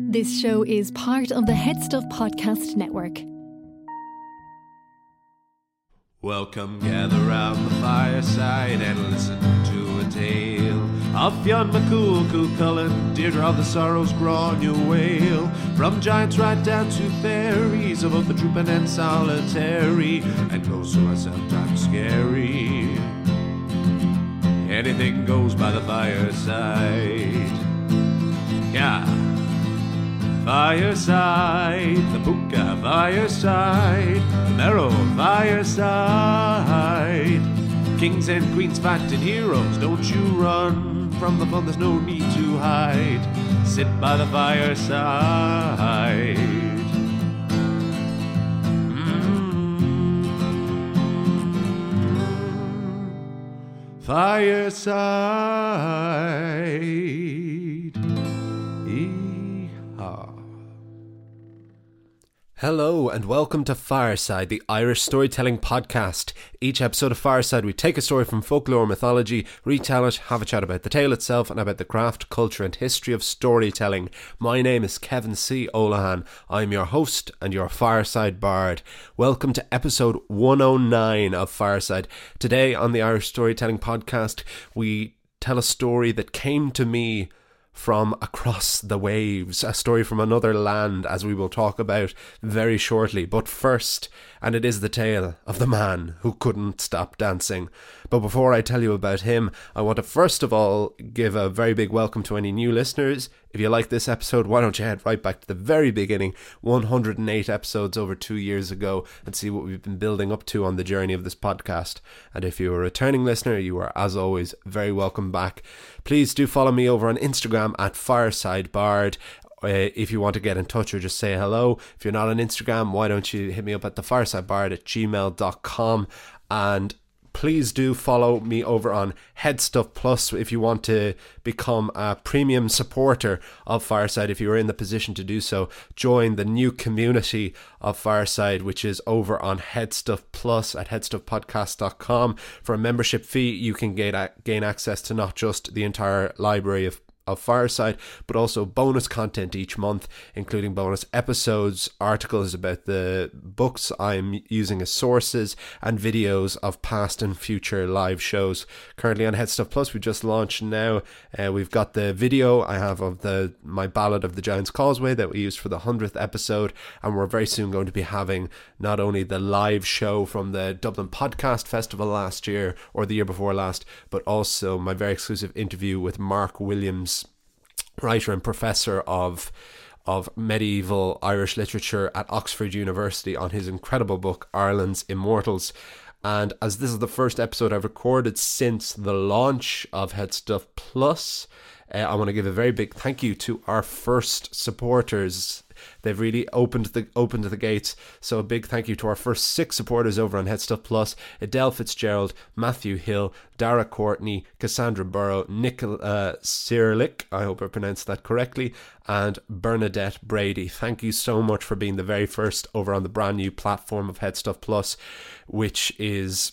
This show is part of the Head Stuff Podcast Network. Welcome, gather round the fireside and listen to a tale of Fionn McCool, Cuchulainn, Deirdre of the Sorrows, Gráinne wail. From giants right down to fairies, of both the trooping and solitary, and close to us sometimes scary. Anything goes by the fireside. Yeah. Fireside, the Puka fireside, the Marrow fireside. Kings and queens fighting heroes, don't you run from the fun, there's no need to hide. Sit by the fireside. Fireside. Hello and welcome to Fireside, the Irish storytelling podcast. Each episode of Fireside, we take a story from folklore or mythology, retell it, have a chat about the tale itself and about the craft, culture and history of storytelling. My name is Kevin C. Olahan. I'm your host and your Fireside Bard. Welcome to episode 109 of Fireside. Today on the Irish storytelling podcast, we tell a story that came to me from across the waves, a story from another land, as we will talk about very shortly. But first, and it is the tale of the man who couldn't stop dancing. But before I tell you about him, I want to first of all give a very big welcome to any new listeners. If you like this episode, why don't you head right back to the very beginning, 108 episodes over 2 years ago, and see what we've been building up to on the journey of this podcast. And if you're a returning listener, you are, as always, very welcome back. Please do follow me over on Instagram at FiresideBard. If you want to get in touch or just say hello. If you're not on Instagram, why don't you hit me up at thefiresidebard@gmail.com. And please do follow me over on Headstuff Plus if you want to become a premium supporter of Fireside. If you are in the position to do so, join the new community of Fireside, which is over on Headstuff Plus at headstuffpodcast.com. For a membership fee, you can gain access to not just the entire library of Fireside, but also bonus content each month, including bonus episodes, articles about the books I'm using as sources, and videos of past and future live shows. Currently on Headstuff Plus, we just launched now. We've got the video I have of my Ballad of the Giant's Causeway that we used for the 100th episode, and we're very soon going to be having not only the live show from the Dublin Podcast Festival last year, or the year before last, but also my very exclusive interview with Mark Williams, writer and professor of medieval Irish literature at Oxford University, on his incredible book Ireland's Immortals. And as this is the first episode I've recorded since the launch of Headstuff Plus, I want to give a very big thank you to our first supporters. They've really opened the gates. So a big thank you to our first 6 supporters over on Headstuff Plus: Adele Fitzgerald, Matthew Hill, Dara Courtney, Cassandra Burrow, Nicola Sirlik, I hope I pronounced that correctly, and Bernadette Brady. Thank you so much for being the very first over on the brand new platform of Headstuff Plus, which is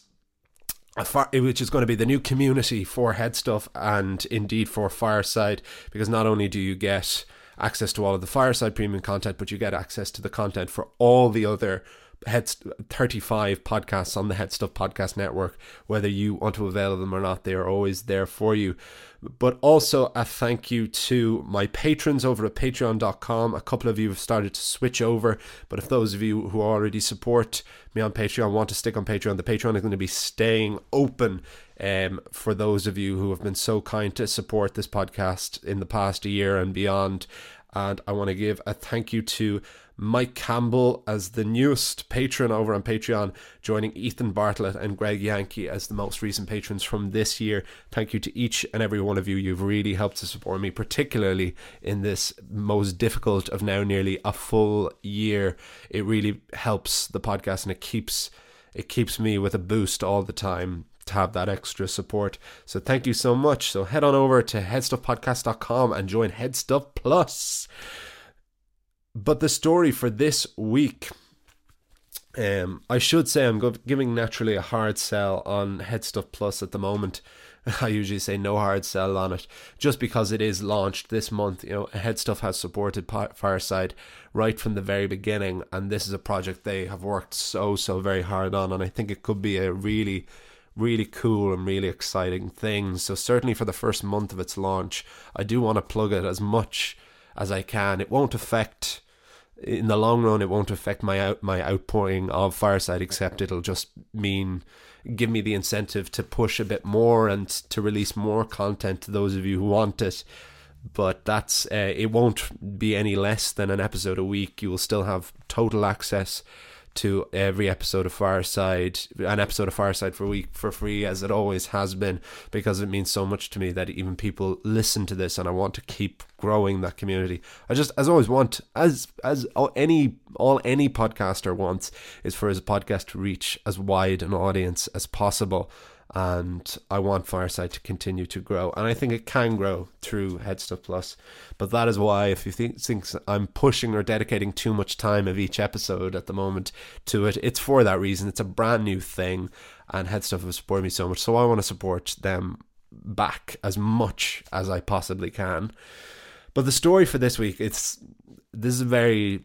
going to be the new community for Headstuff and indeed for Fireside, because not only do you get access to all of the Fireside premium content, but you get access to the content for all the other 35 podcasts on the Headstuff Podcast Network. Whether you want to avail of them or not, they are always there for you. But also a thank you to my patrons over at patreon.com. A couple of you have started to switch over, but if those of you who already support me on Patreon want to stick on Patreon, the Patreon is going to be staying open for those of you who have been so kind to support this podcast in the past year and beyond. And I want to give a thank you to Mike Campbell as the newest patron over on Patreon, joining Ethan Bartlett and Greg Yankee as the most recent patrons from this year. Thank you to each and every one of you. You've really helped to support me, particularly in this most difficult of now nearly a full year. It really helps the podcast, and it keeps me with a boost all the time to have that extra support. So thank you so much. So head on over to headstuffpodcast.com and join Headstuff Plus. But the story for this week, I should say I'm giving naturally a hard sell on Headstuff Plus at the moment. I usually say no hard sell on it, just because it is launched this month. You know, Headstuff has supported Fireside right from the very beginning, and this is a project they have worked so very hard on, and I think it could be a really cool and really exciting thing. So certainly for the first month of its launch, I do want to plug it as much as I can. It won't affect, in the long run, it won't affect my outpouring of Fireside, except it'll just mean give me the incentive to push a bit more and to release more content to those of you who want it. But that's it won't be any less than an episode a week. You will still have total access to every episode of Fireside, an episode of Fireside for a week for free, as it always has been, because it means so much to me that even people listen to this, and I want to keep growing that community. I just, as always, want, as any podcaster wants, is for his podcast to reach as wide an audience as possible. And I want Fireside to continue to grow, and I think it can grow through Headstuff Plus. But that is why, if you think I'm pushing or dedicating too much time of each episode at the moment to it, it's for that reason. It's a brand new thing, and Headstuff has supported me so much, so I want to support them back as much as I possibly can. But the story for this week, it's a very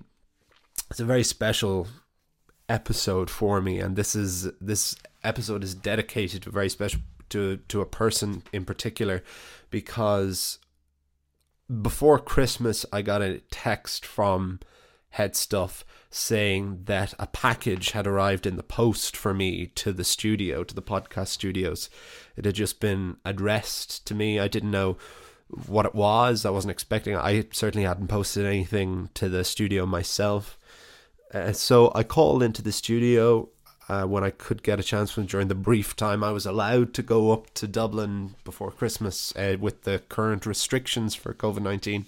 special episode for me, and this episode is dedicated to very special to a person in particular, because before Christmas I got a text from Headstuff saying that a package had arrived in the post for me to the studio, to the podcast studios. It had just been addressed to me. I didn't know what it was. I wasn't expecting it. I certainly hadn't posted anything to the studio myself. So I called into the studio when I could get a chance, during the brief time I was allowed to go up to Dublin before Christmas with the current restrictions for COVID-19.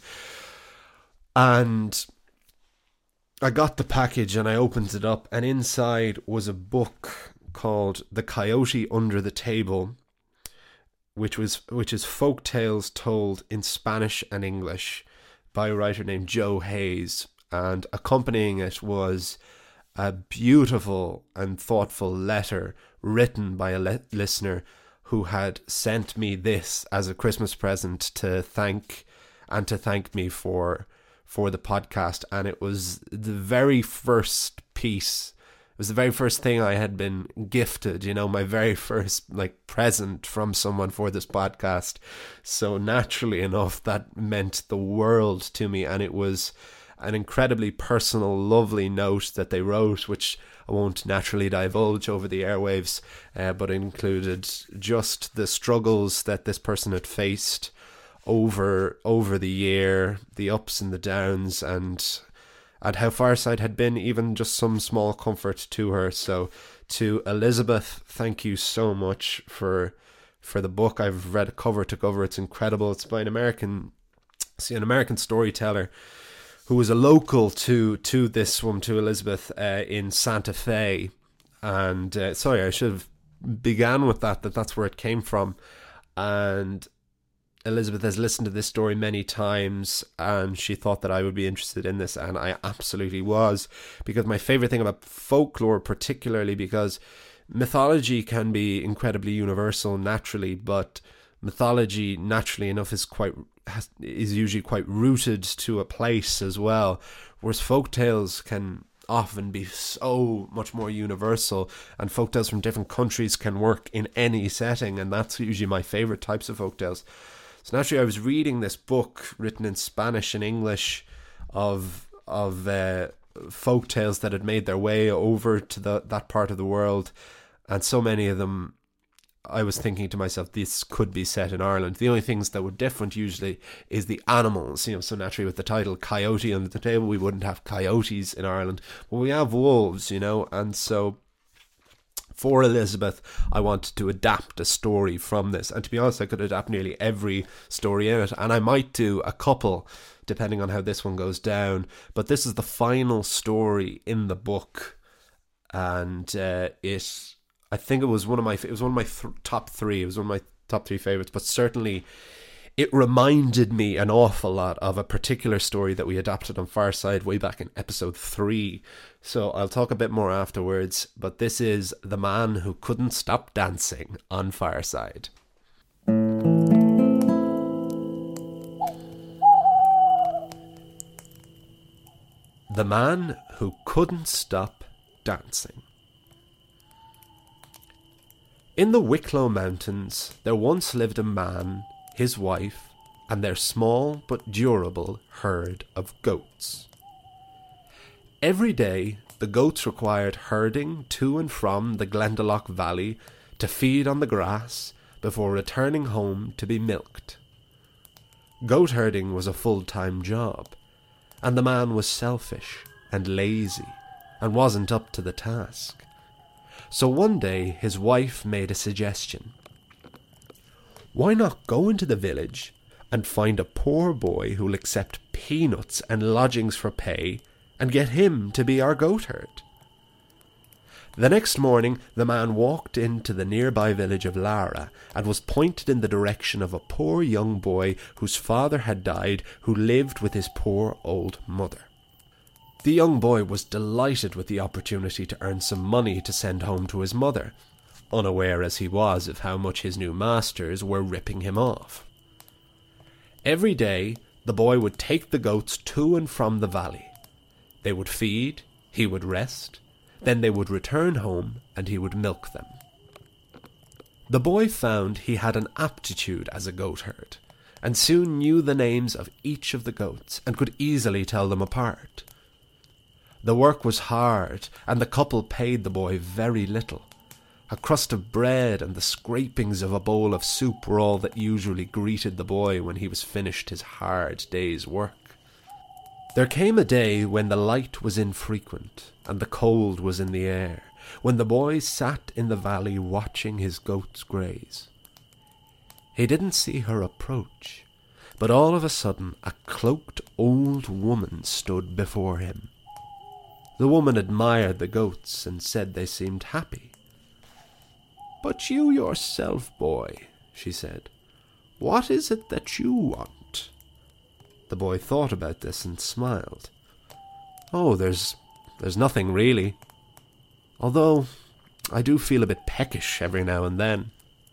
And I got the package and I opened it up, and inside was a book called The Coyote Under the Table, which is folk tales told in Spanish and English by a writer named Joe Hayes. And accompanying it was a beautiful and thoughtful letter written by a listener who had sent me this as a Christmas present to thank me for the podcast. And it was the very first piece. It was the very first thing I had been gifted, my very first present from someone for this podcast. So naturally enough, that meant the world to me, and it was an incredibly personal, lovely note that they wrote, which I won't naturally divulge over the airwaves, but included just the struggles that this person had faced over the year, the ups and the downs, and how Fireside had been even just some small comfort to her. So to Elizabeth, thank you so much for the book. I've read it cover to cover. It's incredible. It's by an American storyteller who was a local to this woman, to Elizabeth, in Santa Fe. And sorry, I should have began with that's where it came from. And Elizabeth has listened to this story many times, and she thought that I would be interested in this, and I absolutely was, because my favorite thing about folklore, particularly because mythology can be incredibly universal naturally, but mythology, naturally enough, is usually quite rooted to a place as well, whereas folktales can often be so much more universal, and folktales from different countries can work in any setting, and that's usually my favorite types of folktales. So naturally I was reading this book written in Spanish and English of folktales that had made their way over to that part of the world, and so many of them I was thinking to myself, this could be set in Ireland. The only things that were different usually is the animals, so naturally with the title Coyote Under the Table, we wouldn't have coyotes in Ireland, but we have wolves, and so for Elizabeth, I wanted to adapt a story from this, and to be honest, I could adapt nearly every story in it, and I might do a couple, depending on how this one goes down, but this is the final story in the book, and I think it was one of my top three. It was one of my top three favorites, but certainly it reminded me an awful lot of a particular story that we adapted on Fireside way back in episode 3. So I'll talk a bit more afterwards, but this is The Man Who Couldn't Stop Dancing on Fireside. The Man Who Couldn't Stop Dancing. In the Wicklow Mountains there once lived a man, his wife, and their small but durable herd of goats. Every day the goats required herding to and from the Glendalough Valley to feed on the grass before returning home to be milked. Goat herding was a full-time job, and the man was selfish and lazy and wasn't up to the task. So one day his wife made a suggestion. Why not go into the village and find a poor boy who'll accept peanuts and lodgings for pay and get him to be our goat herd? The next morning the man walked into the nearby village of Lara and was pointed in the direction of a poor young boy whose father had died, who lived with his poor old mother. The young boy was delighted with the opportunity to earn some money to send home to his mother, unaware as he was of how much his new masters were ripping him off. Every day the boy would take the goats to and from the valley. They would feed, he would rest, then they would return home and he would milk them. The boy found he had an aptitude as a goat herd, and soon knew the names of each of the goats and could easily tell them apart. The work was hard, and the couple paid the boy very little. A crust of bread and the scrapings of a bowl of soup were all that usually greeted the boy when he was finished his hard day's work. There came a day when the light was infrequent, and the cold was in the air, when the boy sat in the valley watching his goats graze. He didn't see her approach, but all of a sudden a cloaked old woman stood before him. The woman admired the goats and said they seemed happy. "But you yourself, boy," she said, "what is it that you want?" The boy thought about this and smiled. "Oh, there's nothing really. Although I do feel a bit peckish every now and then."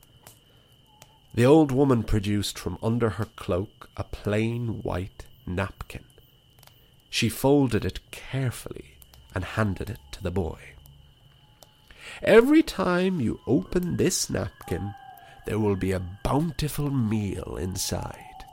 The old woman produced from under her cloak a plain white napkin. She folded it carefully and handed it to the boy. "Every time you open this napkin, there will be a bountiful meal inside."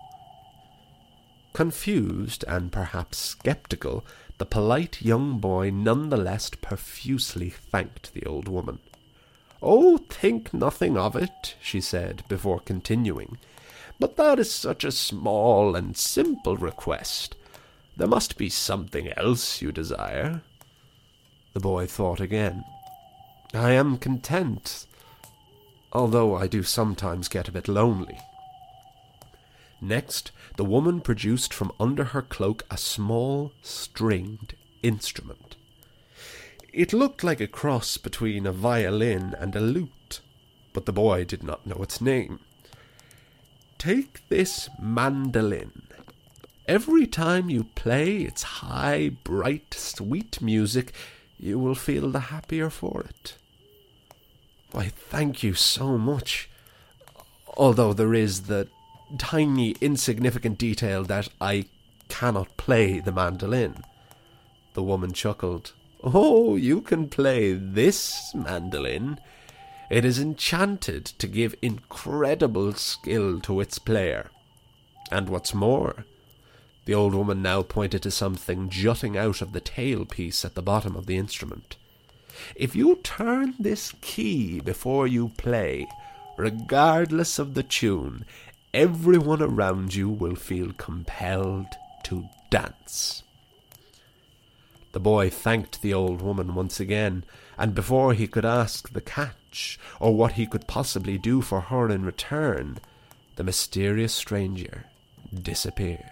Confused and perhaps sceptical, the polite young boy nonetheless profusely thanked the old woman. "Oh, think nothing of it," she said, before continuing. "But that is such a small and simple request. There must be something else you desire." The boy thought again. "I am content, although I do sometimes get a bit lonely." Next, the woman produced from under her cloak a small, stringed instrument. It looked like a cross between a violin and a lute, but the boy did not know its name. "Take this mandolin. Every time you play its high, bright, sweet music, you will feel the happier for it." "Why, thank you so much. Although there is the tiny, insignificant detail that I cannot play the mandolin." The woman chuckled. "Oh, you can play this mandolin. It is enchanted to give incredible skill to its player. And what's more," the old woman now pointed to something jutting out of the tailpiece at the bottom of the instrument, "if you turn this key before you play, regardless of the tune, everyone around you will feel compelled to dance." The boy thanked the old woman once again, and before he could ask the catch, or what he could possibly do for her in return, the mysterious stranger disappeared.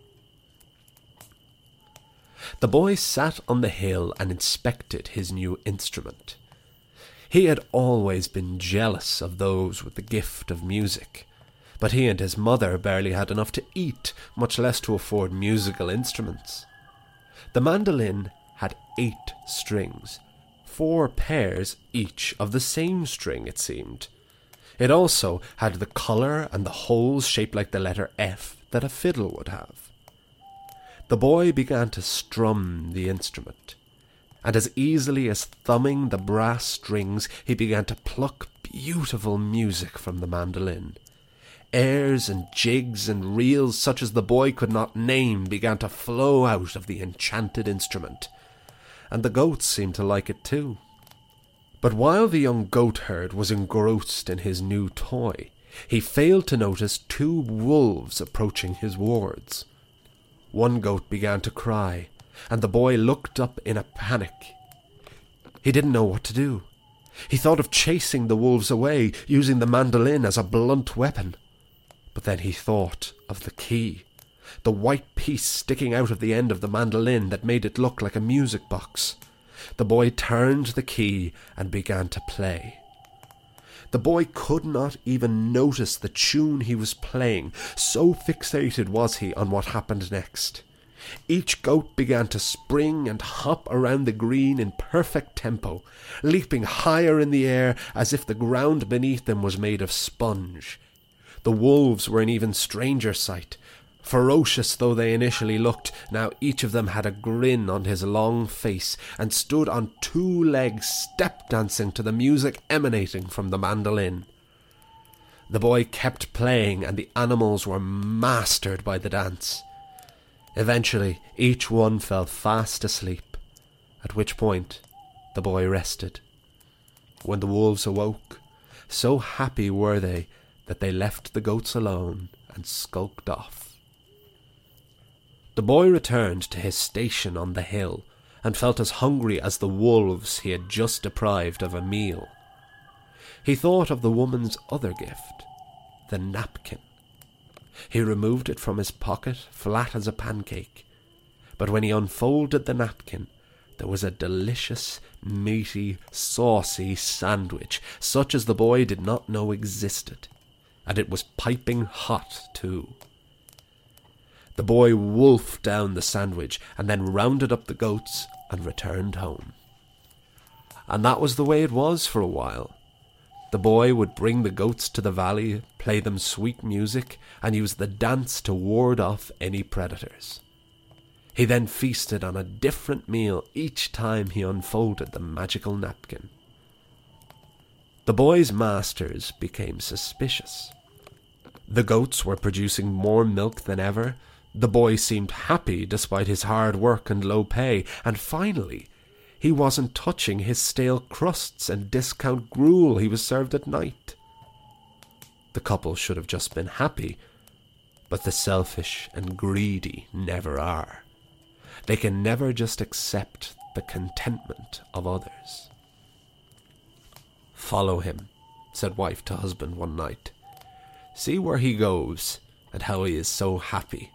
The boy sat on the hill and inspected his new instrument. He had always been jealous of those with the gift of music, but he and his mother barely had enough to eat, much less to afford musical instruments. The mandolin had 8 strings, 4 pairs each of the same string, it seemed. It also had the collar and the holes shaped like the letter F that a fiddle would have. The boy began to strum the instrument, and as easily as thumbing the brass strings, he began to pluck beautiful music from the mandolin. Airs and jigs and reels such as the boy could not name began to flow out of the enchanted instrument, and the goats seemed to like it too. But while the young goat-herd was engrossed in his new toy, he failed to notice 2 wolves approaching his wards. One goat began to cry, and the boy looked up in a panic. He didn't know what to do. He thought of chasing the wolves away, using the mandolin as a blunt weapon. But then he thought of the key, the white piece sticking out of the end of the mandolin that made it look like a music box. The boy turned the key and began to play. The boy could not even notice the tune he was playing, so fixated was he on what happened next. Each goat began to spring and hop around the green in perfect tempo, leaping higher in the air as if the ground beneath them was made of sponge. The wolves were an even stranger sight. Ferocious though they initially looked, now each of them had a grin on his long face and stood on 2 legs step-dancing to the music emanating from the mandolin. The boy kept playing and the animals were mastered by the dance. Eventually, each one fell fast asleep, at which point the boy rested. When the wolves awoke, so happy were they that they left the goats alone and skulked off. The boy returned to his station on the hill and felt as hungry as the wolves he had just deprived of a meal. He thought of the woman's other gift, the napkin. He removed it from his pocket, flat as a pancake, but when he unfolded the napkin, there was a delicious, meaty, saucy sandwich, such as the boy did not know existed, and it was piping hot too. The boy wolfed down the sandwich and then rounded up the goats and returned home. And that was the way it was for a while. The boy would bring the goats to the valley, play them sweet music, and use the dance to ward off any predators. He then feasted on a different meal each time he unfolded the magical napkin. The boy's masters became suspicious. The goats were producing more milk than ever. The boy seemed happy despite his hard work and low pay, and finally, he wasn't touching his stale crusts and discount gruel he was served at night. The couple should have just been happy, but the selfish and greedy never are. They can never just accept the contentment of others. "Follow him," said wife to husband one night. "See where he goes, and how he is so happy."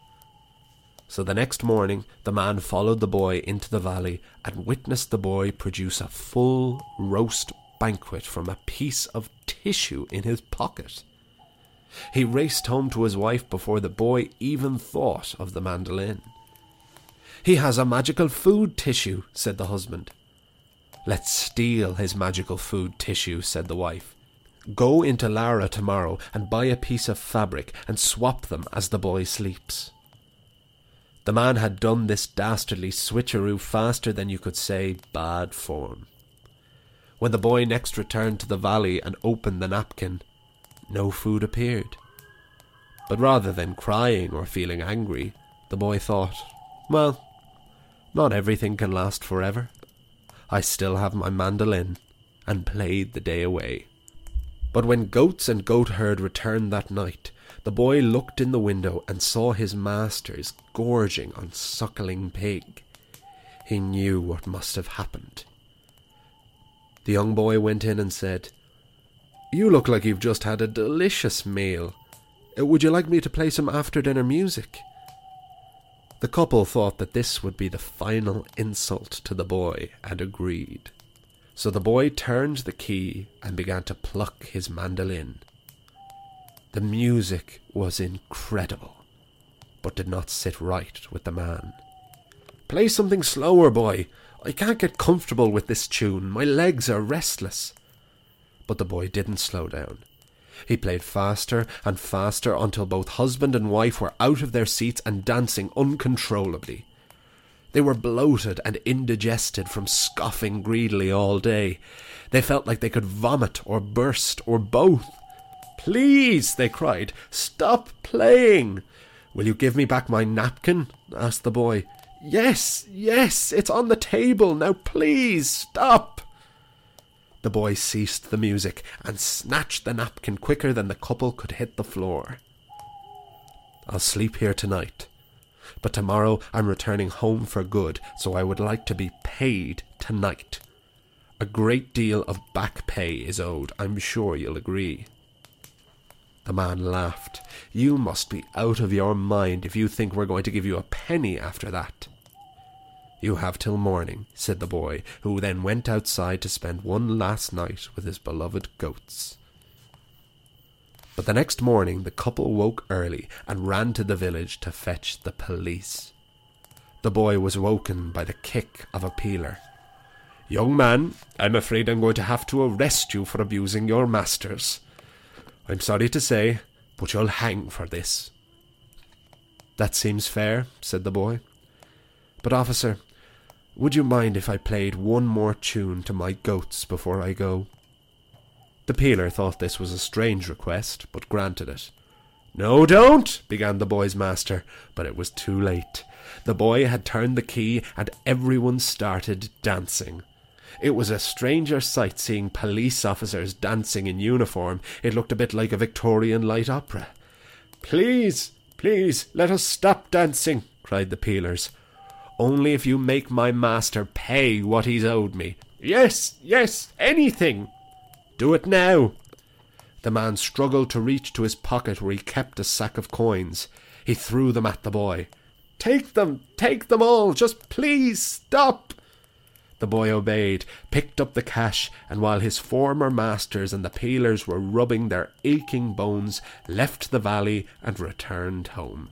So the next morning, the man followed the boy into the valley and witnessed the boy produce a full roast banquet from a piece of tissue in his pocket. He raced home to his wife before the boy even thought of the mandolin. "He has a magical food tissue," said the husband. "Let's steal his magical food tissue," said the wife. "Go into Lara tomorrow and buy a piece of fabric and swap them as the boy sleeps." The man had done this dastardly switcheroo faster than you could say bad form. When the boy next returned to the valley and opened the napkin, no food appeared. But rather than crying or feeling angry, the boy thought, well, not everything can last forever. I still have my mandolin, and played the day away. But when goats and goat-herd returned that night, the boy looked in the window and saw his masters gorging on suckling pig. He knew what must have happened. The young boy went in and said, "You look like you've just had a delicious meal. Would you like me to play some after-dinner music?" The couple thought that this would be the final insult to the boy and agreed. So the boy turned the key and began to pluck his mandolin. The music was incredible, but did not sit right with the man. "Play something slower, boy. I can't get comfortable with this tune. My legs are restless." But the boy didn't slow down. He played faster and faster until both husband and wife were out of their seats and dancing uncontrollably. They were bloated and indigested from scoffing greedily all day. They felt like they could vomit or burst or both. "Please," they cried, "stop playing." "Will you give me back my napkin?" asked the boy. Yes, it's on the table. Now please, stop." The boy ceased the music and snatched the napkin quicker than the couple could hit the floor. "I'll sleep here tonight, but tomorrow I'm returning home for good, so I would like to be paid tonight. A great deal of back pay is owed, I'm sure you'll agree." The man laughed. "You must be out of your mind if you think we're going to give you a penny after that." "You have till morning," said the boy, who then went outside to spend one last night with his beloved goats. But the next morning the couple woke early and ran to the village to fetch the police. The boy was woken by the kick of a peeler. "Young man, I'm afraid I'm going to have to arrest you for abusing your masters. I'm sorry to say, but you'll hang for this." "That seems fair," said the boy. "But officer, would you mind if I played one more tune to my goats before I go?" The peeler thought this was a strange request, but granted it. "No, don't," began the boy's master, but it was too late. The boy had turned the key and everyone started dancing. It was a stranger sight seeing police officers dancing in uniform. It looked a bit like a Victorian light opera. Please, let us stop dancing," cried the peelers. "Only if you make my master pay what he's owed me." Yes, anything." "Do it now." The man struggled to reach to his pocket where he kept a sack of coins. He threw them at the boy. Take them all, just please stop." The boy obeyed, picked up the cash, and while his former masters and the peelers were rubbing their aching bones, left the valley and returned home.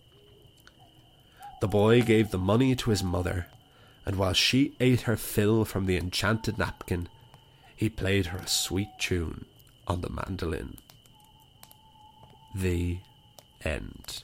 The boy gave the money to his mother, and while she ate her fill from the enchanted napkin, he played her a sweet tune on the mandolin. The end.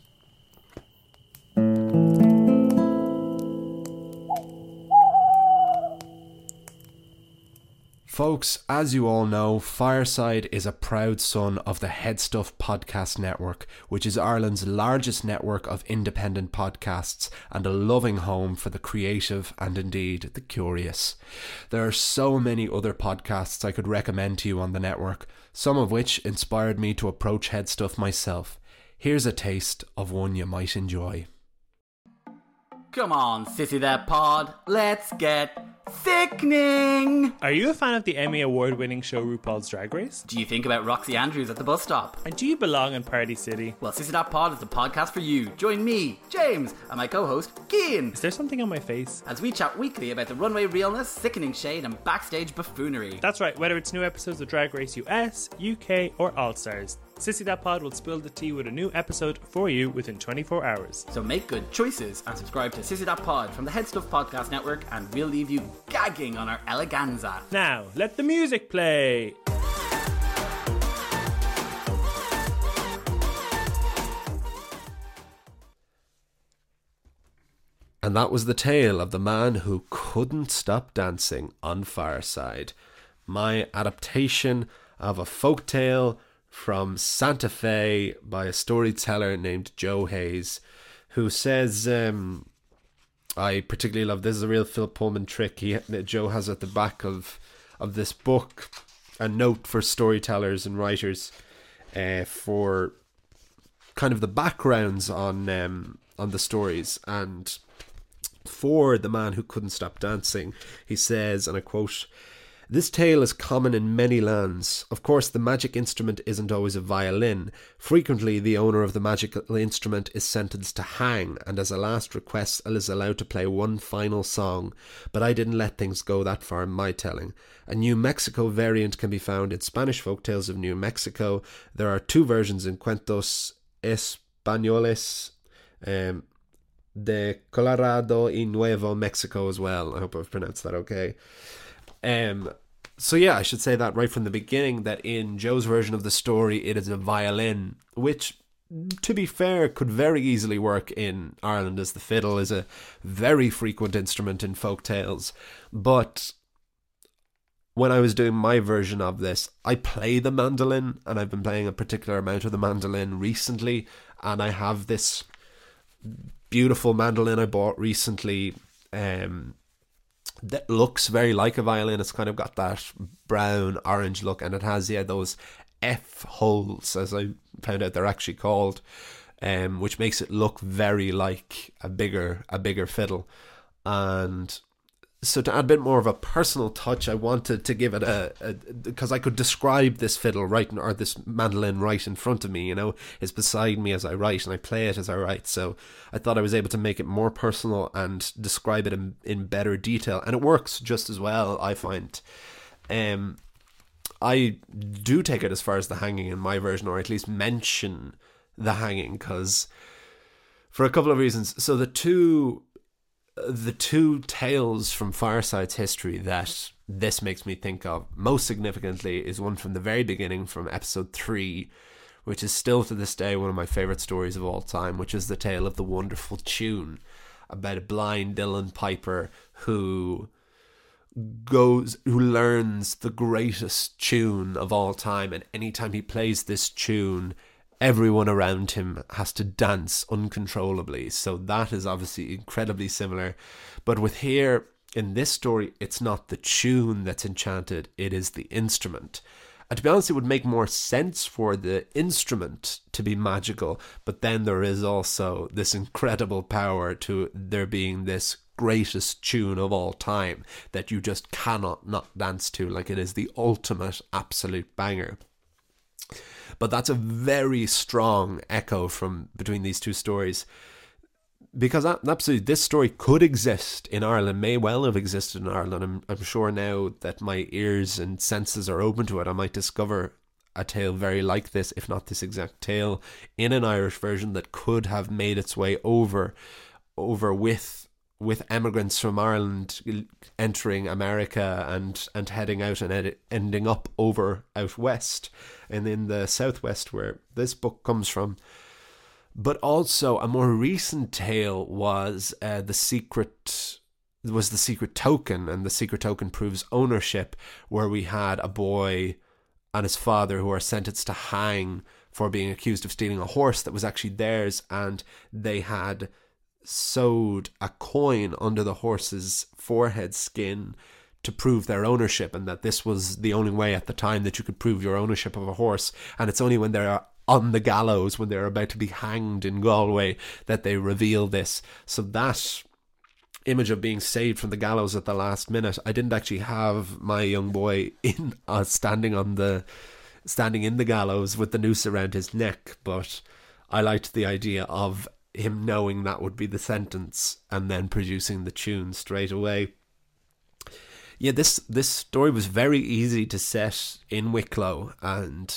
Folks, as you all know, Fireside is a proud son of the Headstuff Podcast Network, which is Ireland's largest network of independent podcasts and a loving home for the creative and indeed the curious. There are so many other podcasts I could recommend to you on the network, some of which inspired me to approach Headstuff myself. Here's a taste of one you might enjoy. Come on, Sissy That Pod, let's get thickening! Are you a fan of the Emmy Award-winning show RuPaul's Drag Race? Do you think about Roxy Andrews at the bus stop? And do you belong in Party City? Well, Sissy That Pod is the podcast for you. Join me, James, and my co-host, Cian, Is there something on my face? as we chat weekly about the runway realness, sickening shade, and backstage buffoonery. That's right, whether it's new episodes of Drag Race US, UK, or All-Stars, Sissy That Pod will spill the tea with a new episode for you within 24 hours. So make good choices and subscribe to Sissy That Pod from the Headstuff Podcast Network, and we'll leave you gagging on our eleganza. Now, let the music play! And that was the tale of the man who couldn't stop dancing on Fireside. My adaptation of a folktale from Santa Fe by a storyteller named Joe Hayes, who says, I particularly love, this is a real Philip Pullman trick. Joe has at the back of this book a note for storytellers and writers for kind of the backgrounds on the stories. And for the man who couldn't stop dancing, he says, and I quote, "This tale is common in many lands. Of course, the magic instrument isn't always a violin. Frequently, the owner of the magical instrument is sentenced to hang, and as a last request is allowed to play one final song. But I didn't let things go that far in my telling. A New Mexico variant can be found in Spanish Folktales of New Mexico. There are two versions in Cuentos Españoles de Colorado y Nuevo Mexico as well." I hope I've pronounced that okay. So yeah, I should say that right from the beginning, that in Joe's version of the story, it is a violin, which, to be fair, could very easily work in Ireland, as the fiddle is a very frequent instrument in folk tales. But when I was doing my version of this, I play the mandolin, and I've been playing a particular amount of the mandolin recently, and I have this beautiful mandolin I bought recently that looks very like a violin. It's kind of got that brown orange look, and it has those F holes, as I found out they're actually called, which makes it look very like a bigger fiddle. And so to add a bit more of a personal touch, I wanted to give it because I could describe this fiddle right, or this mandolin right in front of me, it's beside me as I write, and I play it as I write. So I thought I was able to make it more personal and describe it in better detail, and it works just as well, I find. I do take it as far as the hanging in my version, or at least mention the hanging, because for a couple of reasons. So the two tales from Fireside's history that this makes me think of most significantly is one from the very beginning, from episode 3, which is still to this day one of my favourite stories of all time, which is the tale of the wonderful tune, about a blind Dylan Piper who learns the greatest tune of all time, and anytime he plays this tune, everyone around him has to dance uncontrollably. So that is obviously incredibly similar. But with here, in this story, it's not the tune that's enchanted, it is the instrument. And to be honest, it would make more sense for the instrument to be magical, but then there is also this incredible power to there being this greatest tune of all time that you just cannot not dance to, like it is the ultimate absolute banger. But that's a very strong echo from between these two stories, because absolutely this story could exist in Ireland, may well have existed in Ireland. I'm sure now that my ears and senses are open to it, I might discover a tale very like this, if not this exact tale, in an Irish version that could have made its way over with emigrants from Ireland entering America and heading out and ending up out west and in the southwest, where this book comes from. But also a more recent tale was the secret token, and the secret token proves ownership, where we had a boy and his father who are sentenced to hang for being accused of stealing a horse that was actually theirs, and they had sewed a coin under the horse's forehead skin to prove their ownership, and that this was the only way at the time that you could prove your ownership of a horse. And it's only when they're on the gallows, when they're about to be hanged in Galway, that they reveal this. So that image of being saved from the gallows at the last minute, I didn't actually have my young boy in standing in the gallows with the noose around his neck, but I liked the idea of him knowing that would be the sentence and then producing the tune straight away. Yeah, this story was very easy to set in Wicklow, and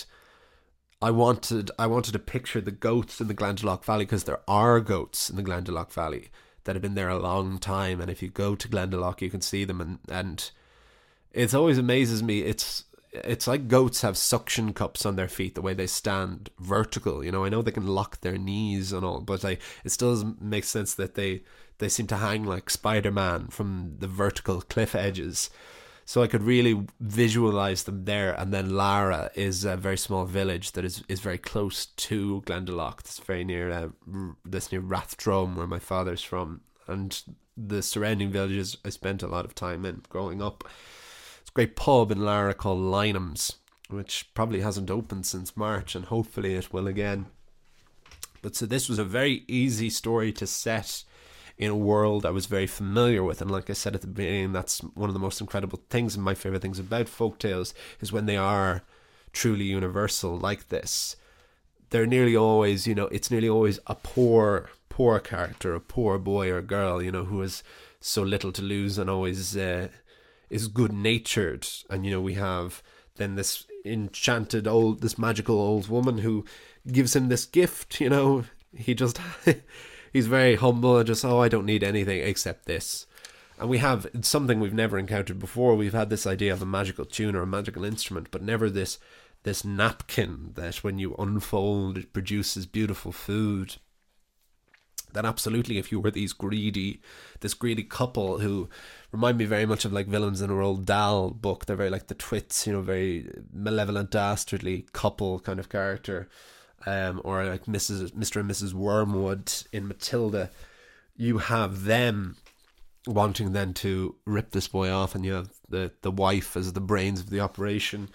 I wanted to picture the goats in the Glendalough Valley, because there are goats in the Glendalough Valley that have been there a long time, and if you go to Glendalough you can see them, and it always amazes me. It's like goats have suction cups on their feet, the way they stand vertical. I know they can lock their knees and all, but it still doesn't make sense that they seem to hang like Spider-Man from the vertical cliff edges. So I could really visualize them there. And then Lara is a very small village that is very close to Glendalough. It's very near near Rathdrum, where my father's from, and the surrounding villages I spent a lot of time in growing up. Great pub in Lara called Lynham's, which probably hasn't opened since March, and hopefully it will again. But so this was a very easy story to set in a world I was very familiar with, and like I said at the beginning, that's one of the most incredible things and my favourite things about folktales, is when they are truly universal like this. They're nearly always, it's nearly always a poor character, a poor boy or girl, who has so little to lose and always is good-natured, and we have then this enchanted this magical old woman who gives him this gift. He just he's very humble and just, I don't need anything except this, And we have something we've never encountered before. We've had this idea of a magical tune or a magical instrument, but never this napkin that when you unfold, it produces beautiful food. That absolutely, if you were this greedy couple who remind me very much of like villains in a Roald Dahl book. They're very like the twits, you know, very malevolent, dastardly couple kind of character. Or like Mr. and Mrs. Wormwood in Matilda. You have them wanting then to rip this boy off, and you have the wife as the brains of the operation.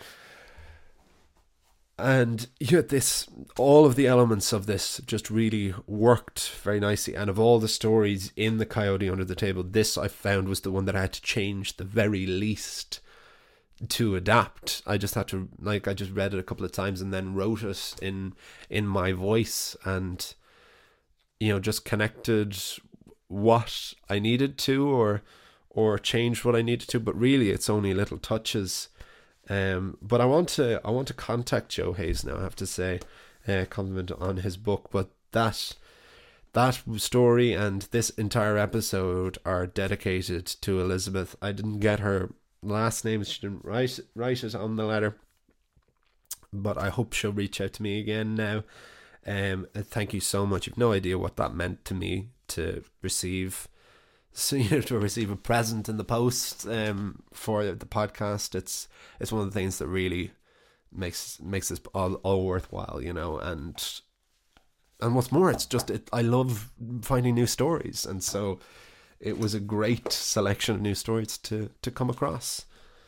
And you had this, all of the elements of this just really worked very nicely. And of all the stories in The Coyote Under the Table, this I found was the one that I had to change the very least to adapt. I just had to, like, I just read it a couple of times and then wrote it in my voice, and, you know, just connected what I needed to or changed what I needed to. But really, it's only little touches. But I want to contact Joe Hayes now, I have to say, compliment on his book. But that story and this entire episode are dedicated to Elizabeth. I didn't get her last name, she didn't write it on the letter, but I hope she'll reach out to me again now. Thank you so much. You've no idea what that meant to me to receive. So, you know, to receive a present in the post for the podcast, it's one of the things that really makes this all worthwhile, you know. And what's more, it's just I love finding new stories, and so it was a great selection of new stories to come across.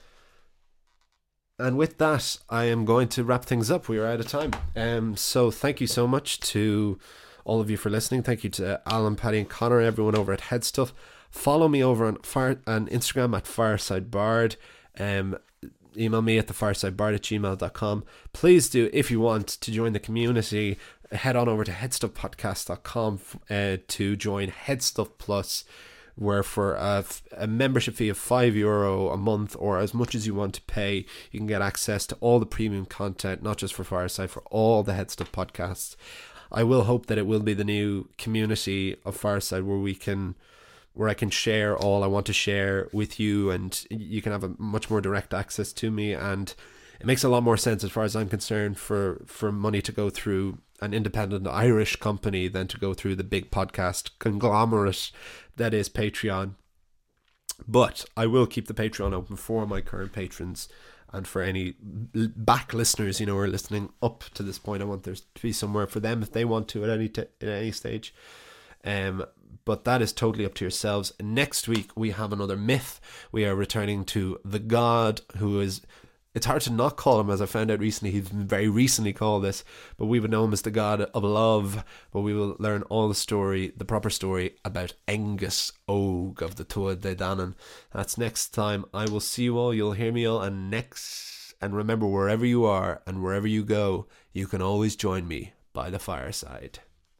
And with that, I am going to wrap things up. We are out of time. So thank you so much to all of you for listening. Thank you to Alan, Paddy and Connor, everyone over at Headstuff. Follow me over on Instagram at FiresideBard. Email me at thefiresidebard@gmail.com. Please do, if you want to join the community, head on over to headstuffpodcast.com to join Headstuff Plus, where for a membership fee of €5 a month, or as much as you want to pay, you can get access to all the premium content, not just for Fireside, for all the Headstuff podcasts. I will hope that it will be the new community of Fireside where I can share all I want to share with you, and you can have a much more direct access to me. And it makes a lot more sense, as far as I'm concerned, for money to go through an independent Irish company than to go through the big podcast conglomerate that is Patreon. But I will keep the Patreon open for my current patrons and for any back listeners, you know, who are listening up to this point. I want there to be somewhere for them if they want to at any stage. But that is totally up to yourselves. Next week we have another myth. We are returning to the god who is, it's hard to not call him, as I found out recently, he's been very recently called this, but we would know him as the god of love. But we will learn all the proper story about Angus Og of the Tuatha Dé Danann. That's next time. I will see you all. You'll hear me all. And remember, wherever you are and wherever you go, you can always join me by the fireside.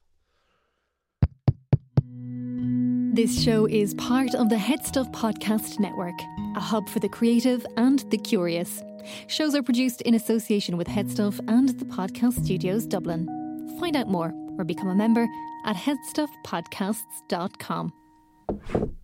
This show is part of the Headstuff Podcast Network, a hub for the creative and the curious. Shows are produced in association with Headstuff and the Podcast Studios Dublin. Find out more or become a member at headstuffpodcasts.com.